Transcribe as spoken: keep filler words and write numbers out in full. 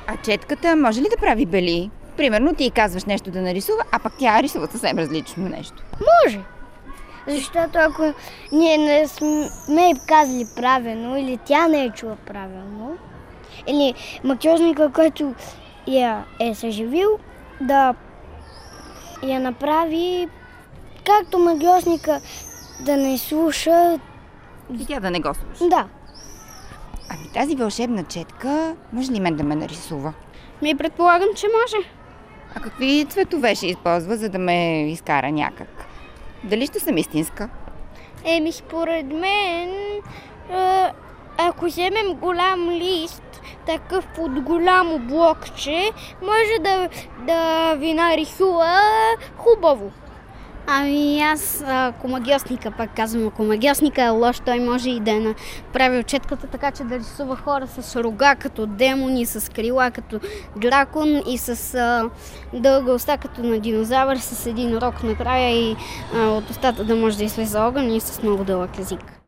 А четката може ли да прави бели? Примерно ти казваш нещо да нарисува, а пък тя рисува съвсем различно нещо. Може. Защото ако ние не сме казали правилно или тя не е чула правилно, или магиосника, който я е съживил, да я направи както магиосника да не слуша. И тя да не го слуша. Да. Ами тази вълшебна четка може ли мен да ме нарисува? Ми предполагам, че може. А какви цветове ще използва, за да ме изкара някак? Дали ще съм истинска? Еми, според мен, ако вземем голям лист, такъв под голямо блокче, може да, да ви нарисува хубаво. Ами аз, ако магиосника, пак казвам, ако магиосника е лош, той може и да е направил четката така, че да рисува хора с рога като демони, с крила като дракон и с а, дълга уста като на динозавър, с един рог накрая и а, от устата да може да излезе огън и с много дълъг език.